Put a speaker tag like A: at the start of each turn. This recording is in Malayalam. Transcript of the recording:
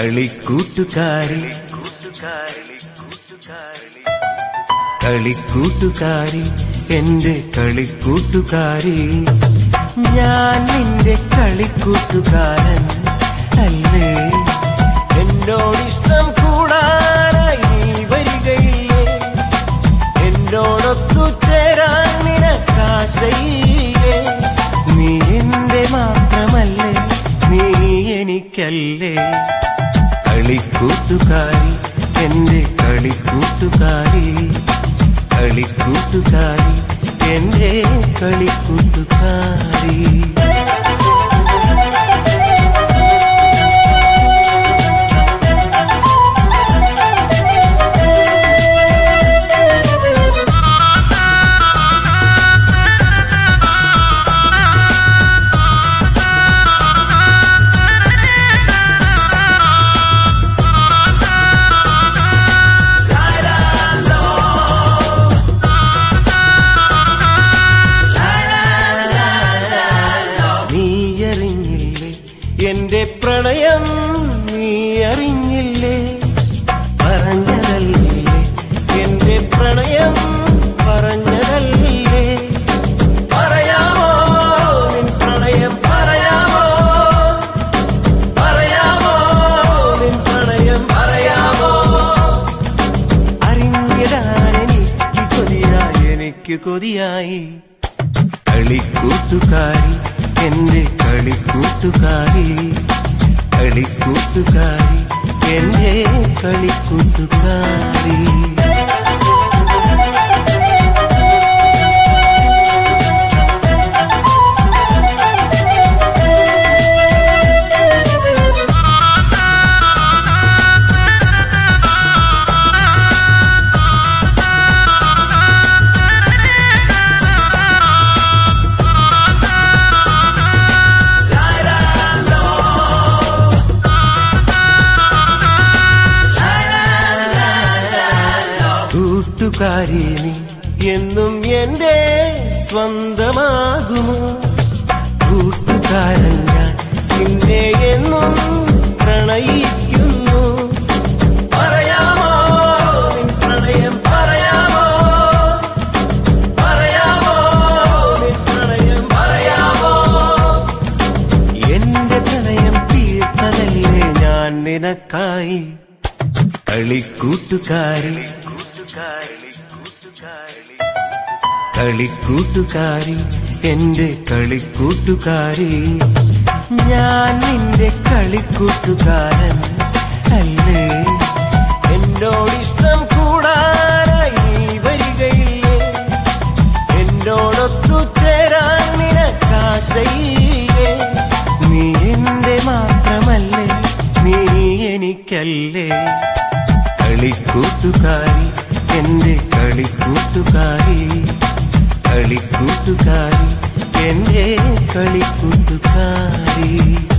A: കളിക്കൂട്ടുകാരി കളിക്കൂട്ടുകാരി എന്റെ കളിക്കൂട്ടുകാരി, ഞാൻ നിന്റെ കളിക്കൂട്ടുകാരൻ അല്ലേ? എന്നോടിഷ്ടം കൂടാനായി നീ വരികയില്ലേ? എന്നോടൊത്തു ചേരാൻ നിനക്കാശയില്ലേ? നീ എന്റെ മാത്രമല്ലേ, നീ എനിക്കല്ലേ? കളിക്കൂട്ടുകാരി എന്റെ കളിക്കൂട്ടുകാരി, കളിക്കൂട്ടുകാരി എന്റെ കളിക്കൂട്ടുകാരി. എന്റെ പ്രണയം നീ അറിഞ്ഞില്ലേ? പറഞ്ഞതല്ലേ എന്റെ പ്രണയം, പറഞ്ഞതല്ലേ? പറയാമോ നിൻ പ്രണയം, പറയാമോ? പറയാമോ നിൻ പ്രണയം, പറയാമോ? അറിഞ്ഞിടാൻ എനിക്ക് കൊതിയായി, എനിക്ക് കൊതിയായി. കളിക്കൂട്ടുകാരി എന്റെ കളിക്കൂട്ടുകാരി, കളിക്കൂട്ടുകാരി എന്റെ കളിക്കൂട്ടുകാരി. കൂട്ടുകാരി നീ എന്നും എന്റെ സ്വന്തമാകുമോ? കൂട്ടുകാരൻ ഞാൻ നിന്നെ എന്നും പ്രണയിക്കുന്നു. പറയാമോ നിൻ പ്രണയം, പറയാമോ? പറയാമോ നിൻ പ്രണയം, പറയാമോ? എന്റെ പ്രണയം തീർത്തതല്ലേ ഞാൻ നിനക്കായി. കളിക്കൂട്ടുകാരി കളിക്കൂട്ടുകാരി എന്റെ കളിക്കൂട്ടുകാരി, ഞാൻ നിന്റെ കളിക്കൂട്ടുകാരൻ അല്ലേ? എന്നോടിഷ്ടം കൂടാനായി നീ വരികയില്ലേ? എന്നോടൊത്തു ചേരാൻ നിനക്കാശയില്ലേ? നീ എന്റെ മാത്രമല്ലേ, നീ എനിക്കല്ലേ? കളിക്കൂട്ടുകാരി എന്റെ കളിക്കൂട്ടുകാരി, കളിക്കൂട്ടുകാരി എന്റെ കളിക്കൂട്ടുകാരി.